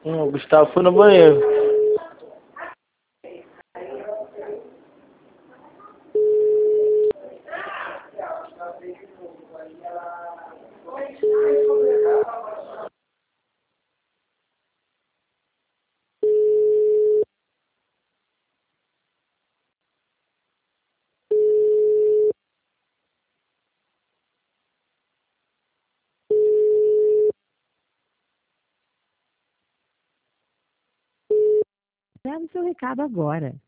O Gustavo foi no banheiro. Grave seu recado agora.